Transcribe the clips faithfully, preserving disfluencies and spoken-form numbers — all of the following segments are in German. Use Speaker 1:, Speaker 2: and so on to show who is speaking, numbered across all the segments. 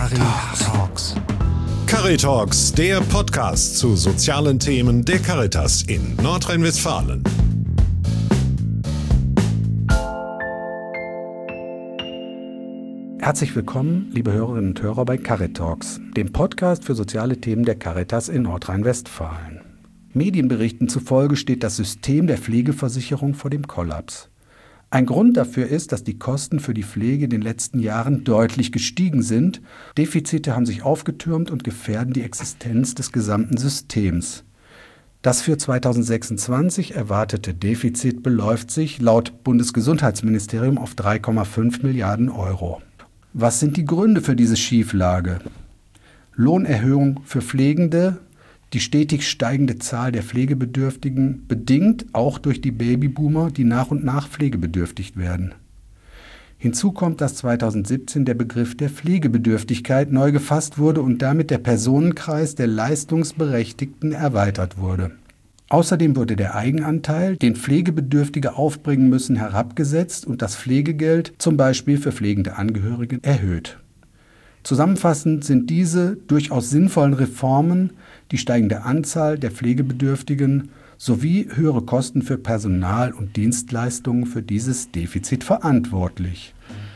Speaker 1: Caritalks. Caritalks, der Podcast zu sozialen Themen der Caritas in Nordrhein-Westfalen.
Speaker 2: Herzlich willkommen, liebe Hörerinnen und Hörer bei Caritalks, dem Podcast für soziale Themen der Caritas in Nordrhein-Westfalen. Medienberichten zufolge steht das System der Pflegeversicherung vor dem Kollaps. Ein Grund dafür ist, dass die Kosten für die Pflege in den letzten Jahren deutlich gestiegen sind. Defizite haben sich aufgetürmt und gefährden die Existenz des gesamten Systems. Das für zweitausendsechsundzwanzig erwartete Defizit beläuft sich laut Bundesgesundheitsministerium auf drei Komma fünf Milliarden Euro. Was sind die Gründe für diese Schieflage? Lohnerhöhung für Pflegende, die stetig steigende Zahl der Pflegebedürftigen, bedingt auch durch die Babyboomer, die nach und nach pflegebedürftig werden. Hinzu kommt, dass zweitausendsiebzehn der Begriff der Pflegebedürftigkeit neu gefasst wurde und damit der Personenkreis der Leistungsberechtigten erweitert wurde. Außerdem wurde der Eigenanteil, den Pflegebedürftige aufbringen müssen, herabgesetzt und das Pflegegeld, zum Beispiel für pflegende Angehörige, erhöht. Zusammenfassend sind diese durchaus sinnvollen Reformen die steigende Anzahl der Pflegebedürftigen sowie höhere Kosten für Personal und Dienstleistungen für dieses Defizit verantwortlich.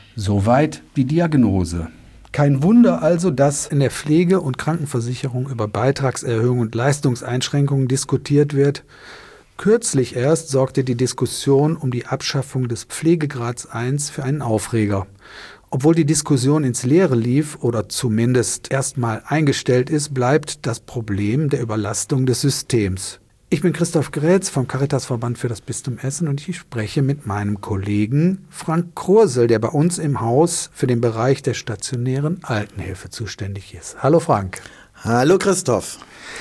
Speaker 2: Soweit die Diagnose. Kein Wunder also, dass in der Pflege- und Krankenversicherung über Beitragserhöhungen und Leistungseinschränkungen diskutiert wird. Kürzlich erst sorgte die Diskussion um die Abschaffung des Pflegegrads eins für einen Aufreger. Obwohl die Diskussion ins Leere lief oder zumindest erstmal eingestellt ist, bleibt das Problem der Überlastung des Systems. Ich bin Christoph Grätz vom Caritasverband für das Bistum Essen und ich spreche mit meinem Kollegen Frank Krorsel, der bei uns im Haus für den Bereich der stationären Altenhilfe zuständig ist. Hallo Frank.
Speaker 3: Hallo Christoph.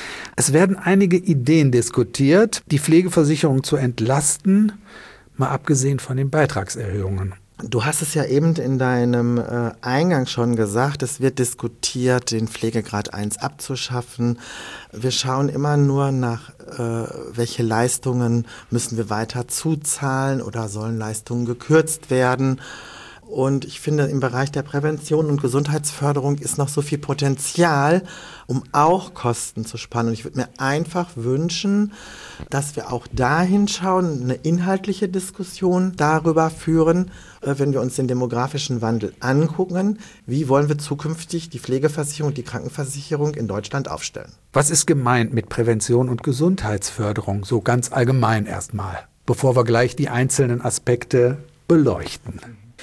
Speaker 2: Es werden einige Ideen diskutiert, die Pflegeversicherung zu entlasten, mal abgesehen von den Beitragserhöhungen.
Speaker 3: Du hast es ja eben in deinem äh, Eingang schon gesagt, es wird diskutiert, den Pflegegrad eins abzuschaffen. Wir schauen immer nur nach, äh, welche Leistungen müssen wir weiter zuzahlen oder sollen Leistungen gekürzt werden. Und ich finde, im Bereich der Prävention und Gesundheitsförderung ist noch so viel Potenzial, um auch Kosten zu sparen. Und ich würde mir einfach wünschen, dass wir auch dahin schauen, eine inhaltliche Diskussion darüber führen, wenn wir uns den demografischen Wandel angucken, wie wollen wir zukünftig die Pflegeversicherung und die Krankenversicherung in Deutschland aufstellen.
Speaker 2: Was ist gemeint mit Prävention und Gesundheitsförderung, so ganz allgemein erstmal, bevor wir gleich die einzelnen Aspekte beleuchten?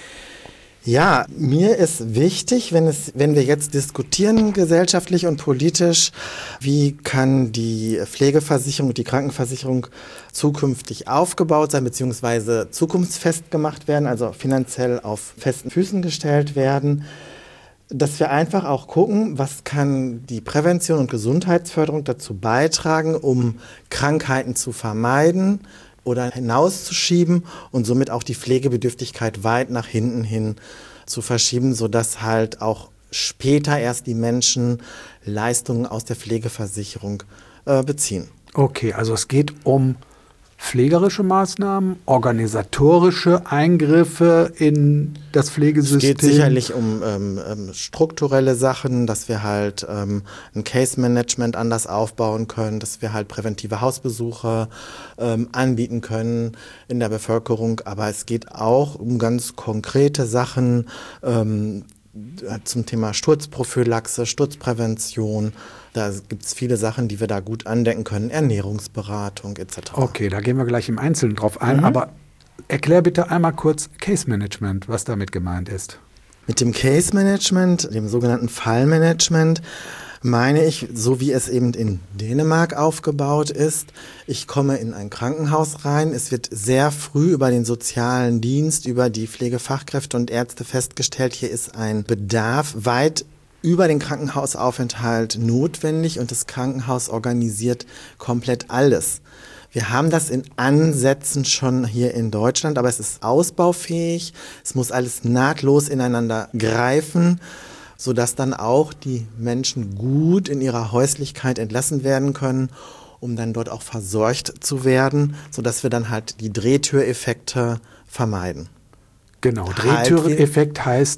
Speaker 3: Ja, mir ist wichtig, wenn es, wenn wir jetzt diskutieren, gesellschaftlich und politisch, wie kann die Pflegeversicherung und die Krankenversicherung zukünftig aufgebaut sein, beziehungsweise zukunftsfest gemacht werden, also finanziell auf festen Füßen gestellt werden, dass wir einfach auch gucken, was kann die Prävention und Gesundheitsförderung dazu beitragen, um Krankheiten zu vermeiden oder hinauszuschieben und somit auch die Pflegebedürftigkeit weit nach hinten hin zu verschieben, sodass halt auch später erst die Menschen Leistungen aus der Pflegeversicherung äh, beziehen.
Speaker 2: Okay, also es geht um pflegerische Maßnahmen, organisatorische Eingriffe in das Pflegesystem.
Speaker 3: Es geht sicherlich um ähm, ähm, strukturelle Sachen, dass wir halt ähm, ein Case-Management anders aufbauen können, dass wir halt präventive Hausbesuche ähm, anbieten können in der Bevölkerung. Aber es geht auch um ganz konkrete Sachen ähm, zum Thema Sturzprophylaxe, Sturzprävention. Da gibt es viele Sachen, die wir da gut andenken können, Ernährungsberatung et cetera.
Speaker 2: Okay, da gehen wir gleich im Einzelnen drauf ein,
Speaker 3: Mhm.
Speaker 2: aber erklär bitte einmal kurz Case Management, was damit gemeint ist.
Speaker 3: Mit dem Case Management, dem sogenannten Fallmanagement, meine ich, so wie es eben in Dänemark aufgebaut ist, ich komme in ein Krankenhaus rein, es wird sehr früh über den sozialen Dienst, über die Pflegefachkräfte und Ärzte festgestellt, hier ist ein Bedarf weit über den Krankenhausaufenthalt notwendig und das Krankenhaus organisiert komplett alles. Wir haben das in Ansätzen schon hier in Deutschland, aber es ist ausbaufähig, es muss alles nahtlos ineinander greifen, sodass dann auch die Menschen gut in ihrer Häuslichkeit entlassen werden können, um dann dort auch versorgt zu werden, sodass wir dann halt die Drehtüreffekte vermeiden.
Speaker 2: Genau, Drehtüreffekt heißt?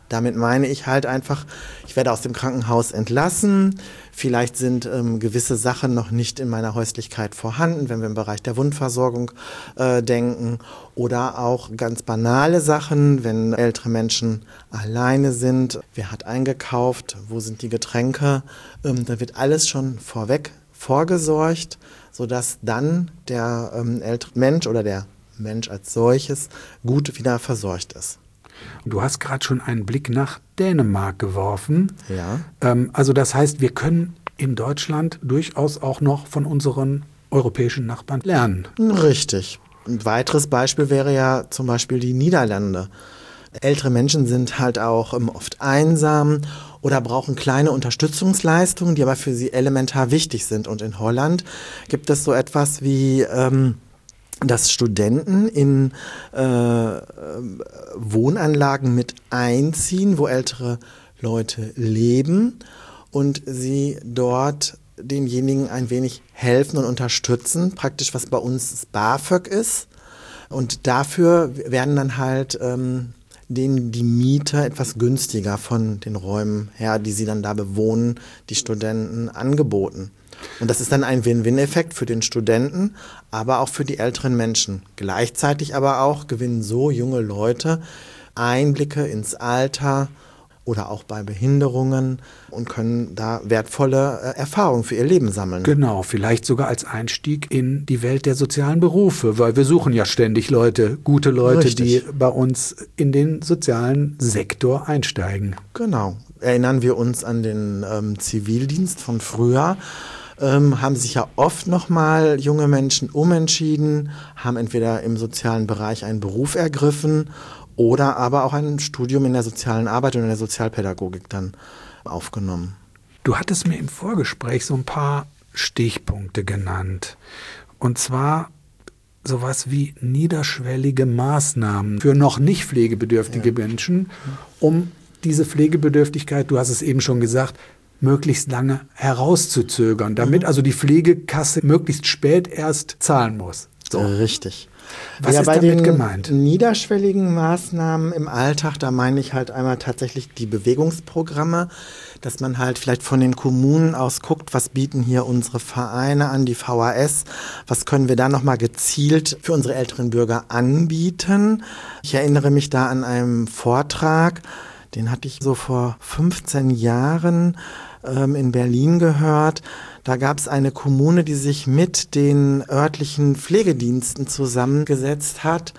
Speaker 3: Damit meine ich halt einfach, ich werde aus dem Krankenhaus entlassen, vielleicht sind ähm, gewisse Sachen noch nicht in meiner Häuslichkeit vorhanden, wenn wir im Bereich der Wundversorgung äh, denken, oder auch ganz banale Sachen, wenn ältere Menschen alleine sind, wer hat eingekauft, wo sind die Getränke, ähm, da wird alles schon vorweg vorgesorgt, sodass dann der ähm, ältere Mensch oder der Mensch als solches gut wieder versorgt ist.
Speaker 2: Du hast gerade schon einen Blick nach Dänemark geworfen.
Speaker 3: Ja.
Speaker 2: Ähm, also das heißt, wir können in Deutschland durchaus auch noch von unseren europäischen Nachbarn lernen.
Speaker 3: Richtig. Ein weiteres Beispiel wäre ja zum Beispiel die Niederlande. Ältere Menschen sind halt auch ähm, oft einsam oder brauchen kleine Unterstützungsleistungen, die aber für sie elementar wichtig sind. Und in Holland gibt es so etwas wie ähm, dass Studenten in äh, Wohnanlagen mit einziehen, wo ältere Leute leben und sie dort denjenigen ein wenig helfen und unterstützen, praktisch was bei uns das BAföG ist. Und dafür werden dann halt ähm, denen die Miete etwas günstiger von den Räumen her, die sie dann da bewohnen, die Studenten angeboten. Und das ist dann ein Win-Win-Effekt für den Studenten, aber auch für die älteren Menschen. Gleichzeitig aber auch gewinnen so junge Leute Einblicke ins Alter oder auch bei Behinderungen und können da wertvolle äh, Erfahrungen für ihr Leben sammeln.
Speaker 2: Genau, vielleicht sogar als Einstieg in die Welt der sozialen Berufe, weil wir suchen ja ständig Leute, gute Leute, Richtig. Die bei uns in den sozialen Sektor einsteigen.
Speaker 3: Genau. Erinnern wir uns an den ähm, Zivildienst von früher. Ähm, haben sich ja oft nochmal junge Menschen umentschieden, haben entweder im sozialen Bereich einen Beruf ergriffen oder aber auch ein Studium in der sozialen Arbeit und in der Sozialpädagogik dann aufgenommen.
Speaker 2: Du hattest mir im Vorgespräch so ein paar Stichpunkte genannt. Und zwar sowas wie niederschwellige Maßnahmen für noch nicht pflegebedürftige ja. Menschen, um diese Pflegebedürftigkeit, du hast es eben schon gesagt, möglichst lange herauszuzögern, damit also die Pflegekasse möglichst spät erst zahlen muss. So.
Speaker 3: Richtig.
Speaker 2: Was
Speaker 3: ja,
Speaker 2: ist
Speaker 3: bei
Speaker 2: damit
Speaker 3: den
Speaker 2: gemeint?
Speaker 3: Niederschwelligen Maßnahmen im Alltag, da meine ich halt einmal tatsächlich die Bewegungsprogramme, dass man halt vielleicht von den Kommunen aus guckt, was bieten hier unsere Vereine an, die V H S, was können wir da nochmal gezielt für unsere älteren Bürger anbieten. Ich erinnere mich da an einen Vortrag, den hatte ich so vor fünfzehn Jahren ähm, in Berlin gehört. Da gab es eine Kommune, die sich mit den örtlichen Pflegediensten zusammengesetzt hat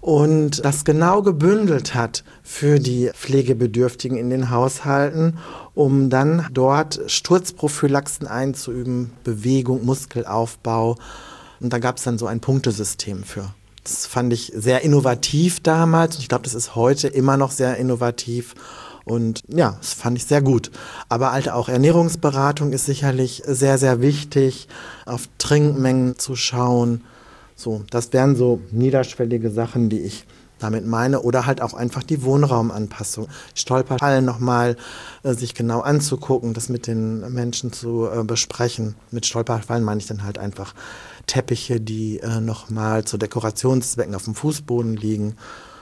Speaker 3: und das genau gebündelt hat für die Pflegebedürftigen in den Haushalten, um dann dort Sturzprophylaxen einzuüben, Bewegung, Muskelaufbau. Und da gab es dann so ein Punktesystem für. Das fand ich sehr innovativ damals und ich glaube, das ist heute immer noch sehr innovativ und ja, das fand ich sehr gut. Aber halt auch Ernährungsberatung ist sicherlich sehr, sehr wichtig, auf Trinkmengen zu schauen. So, das wären so niederschwellige Sachen, die ich damit meine oder halt auch einfach die Wohnraumanpassung. Stolperfallen nochmal äh, sich genau anzugucken, das mit den Menschen zu äh, besprechen. Mit Stolperfallen meine ich dann halt einfach Teppiche, die äh, nochmal zu Dekorationszwecken auf dem Fußboden liegen.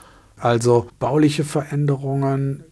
Speaker 2: Also bauliche Veränderungen,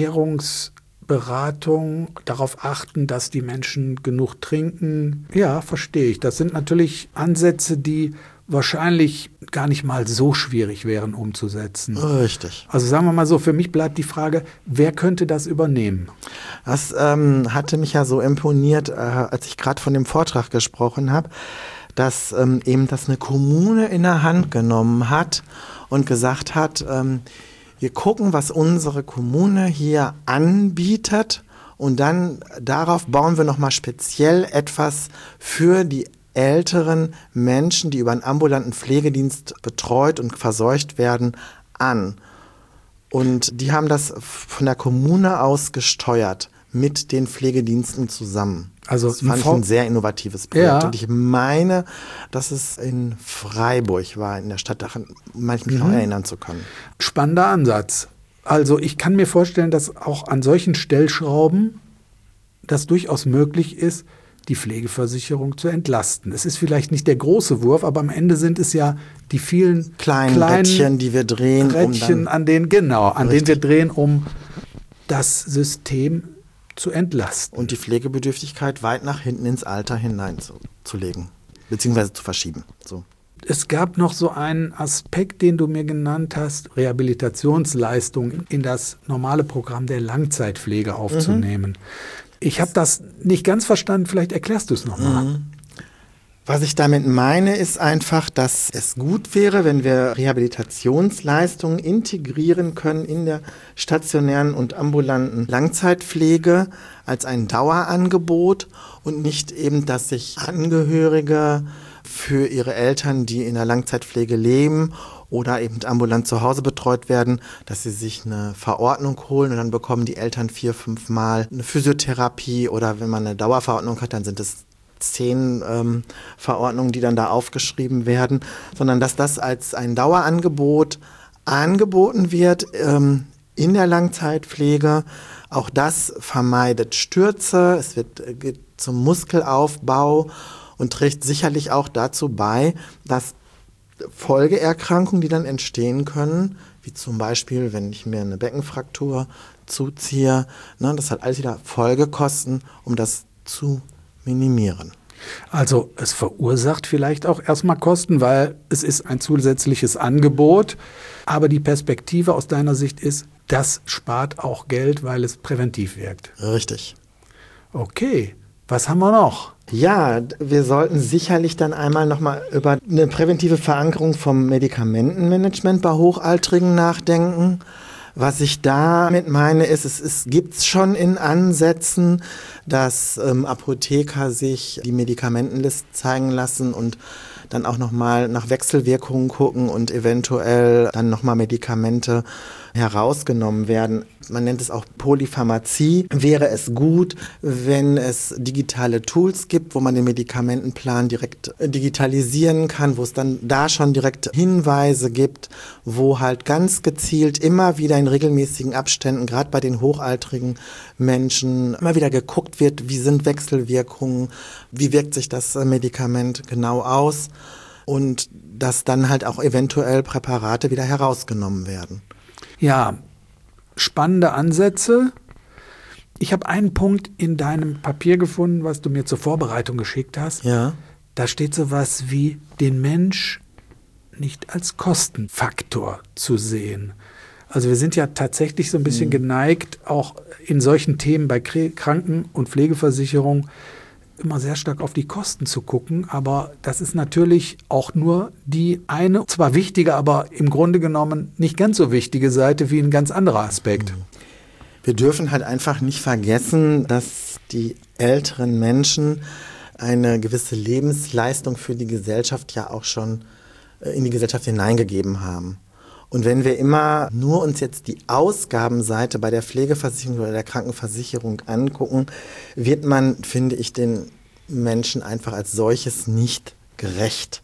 Speaker 2: Ernährungsberatung, darauf achten, dass die Menschen genug trinken. Ja, verstehe ich. Das sind natürlich Ansätze, die wahrscheinlich gar nicht mal so schwierig wären umzusetzen.
Speaker 3: Richtig.
Speaker 2: Also sagen wir mal so, für mich bleibt die Frage, wer könnte das übernehmen?
Speaker 3: Das ähm, hatte mich ja so imponiert, äh, als ich gerade von dem Vortrag gesprochen habe, dass ähm, eben das eine Kommune in der Hand genommen hat und gesagt hat, ähm, wir gucken, was unsere Kommune hier anbietet und dann darauf bauen wir nochmal speziell etwas für die älteren Menschen, die über einen ambulanten Pflegedienst betreut und versorgt werden, an. Und die haben das von der Kommune aus gesteuert, mit den Pflegediensten zusammen.
Speaker 2: Also
Speaker 3: das fand ich ein sehr innovatives Projekt. Ja. Und ich meine, dass es in Freiburg war, in der Stadt, daran meine ich mich mhm. noch erinnern zu können.
Speaker 2: Spannender Ansatz. Also ich kann mir vorstellen, dass auch an solchen Stellschrauben das durchaus möglich ist, die Pflegeversicherung zu entlasten. Es ist vielleicht nicht der große Wurf, aber am Ende sind es ja die vielen
Speaker 3: kleinen, kleinen Rädchen, die wir drehen.
Speaker 2: Rädchen,
Speaker 3: um dann
Speaker 2: an denen, genau, an denen wir drehen, um das System zu entlasten.
Speaker 3: Und die Pflegebedürftigkeit weit nach hinten ins Alter hineinzulegen, beziehungsweise zu verschieben. So.
Speaker 2: Es gab noch so einen Aspekt, den du mir genannt hast, Rehabilitationsleistungen in das normale Programm der Langzeitpflege aufzunehmen. Mhm. Ich habe das nicht ganz verstanden, vielleicht erklärst du es nochmal. Mhm.
Speaker 3: Was ich damit meine, ist einfach, dass es gut wäre, wenn wir Rehabilitationsleistungen integrieren können in der stationären und ambulanten Langzeitpflege als ein Dauerangebot und nicht eben, dass sich Angehörige für ihre Eltern, die in der Langzeitpflege leben oder eben ambulant zu Hause betreut werden, dass sie sich eine Verordnung holen und dann bekommen die Eltern vier, fünf Mal eine Physiotherapie oder wenn man eine Dauerverordnung hat, dann sind es zehn ähm, Verordnungen, die dann da aufgeschrieben werden, sondern dass das als ein Dauerangebot angeboten wird ähm, in der Langzeitpflege. Auch das vermeidet Stürze, es wird, geht zum Muskelaufbau und trägt sicherlich auch dazu bei, dass Folgeerkrankungen, die dann entstehen können, wie zum Beispiel, wenn ich mir eine Beckenfraktur zuziehe, ne, das hat alles wieder Folgekosten, um das zu minimieren.
Speaker 2: Also es verursacht vielleicht auch erstmal Kosten, weil es ist ein zusätzliches Angebot, aber die Perspektive aus deiner Sicht ist, das spart auch Geld, weil es präventiv wirkt.
Speaker 3: Richtig.
Speaker 2: Okay, was haben wir noch?
Speaker 3: Ja, wir sollten sicherlich dann einmal nochmal über eine präventive Verankerung vom Medikamentenmanagement bei Hochaltrigen nachdenken. Was ich damit meine, ist, es, es gibt es schon in Ansätzen, dass ähm, Apotheker sich die Medikamentenliste zeigen lassen und dann auch nochmal nach Wechselwirkungen gucken und eventuell dann nochmal Medikamente herausgenommen werden. Man nennt es auch Polypharmazie. Wäre es gut, wenn es digitale Tools gibt, wo man den Medikamentenplan direkt digitalisieren kann, wo es dann da schon direkt Hinweise gibt, wo halt ganz gezielt immer wieder in regelmäßigen Abständen, gerade bei den hochaltrigen Menschen, immer wieder geguckt wird, wie sind Wechselwirkungen, wie wirkt sich das Medikament genau aus und dass dann halt auch eventuell Präparate wieder herausgenommen werden.
Speaker 2: Ja, spannende Ansätze. Ich habe einen Punkt in deinem Papier gefunden, was du mir zur Vorbereitung geschickt hast.
Speaker 3: Ja.
Speaker 2: Da steht sowas wie, den Mensch nicht als Kostenfaktor zu sehen. Also wir sind ja tatsächlich so ein bisschen mhm. geneigt, auch in solchen Themen bei Kranken- und Pflegeversicherung immer sehr stark auf die Kosten zu gucken, aber das ist natürlich auch nur die eine, zwar wichtige, aber im Grunde genommen nicht ganz so wichtige Seite wie ein ganz anderer Aspekt.
Speaker 3: Wir dürfen halt einfach nicht vergessen, dass die älteren Menschen eine gewisse Lebensleistung für die Gesellschaft ja auch schon in die Gesellschaft hineingegeben haben. Und wenn wir immer nur uns jetzt die Ausgabenseite bei der Pflegeversicherung oder der Krankenversicherung angucken, wird man, finde ich, den Menschen einfach als solches nicht gerecht.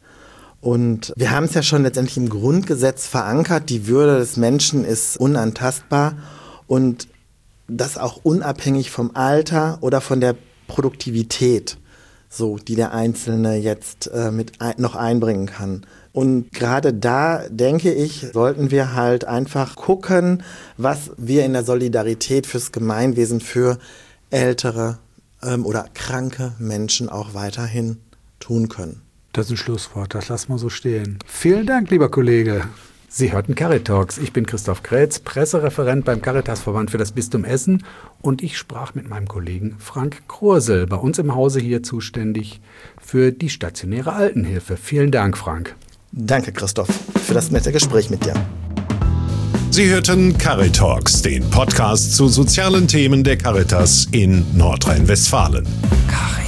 Speaker 3: Und wir haben es ja schon letztendlich im Grundgesetz verankert, die Würde des Menschen ist unantastbar und das auch unabhängig vom Alter oder von der Produktivität, so, die der Einzelne jetzt äh, mit ein, noch einbringen kann. Und gerade da, denke ich, sollten wir halt einfach gucken, was wir in der Solidarität fürs Gemeinwesen für ältere ähm, oder kranke Menschen auch weiterhin tun können.
Speaker 2: Das ist ein Schlusswort, das lassen wir so stehen. Vielen Dank, lieber Kollege. Sie hörten Caritalks. Ich bin Christoph Kretz, Pressereferent beim Caritasverband für das Bistum Essen und ich sprach mit meinem Kollegen Frank Krorsel, bei uns im Hause hier zuständig für die stationäre Altenhilfe. Vielen Dank, Frank.
Speaker 3: Danke, Christoph, für das nette Gespräch mit dir.
Speaker 1: Sie hörten Caritalks, den Podcast zu sozialen Themen der Caritas in Nordrhein-Westfalen.
Speaker 2: Caritalks.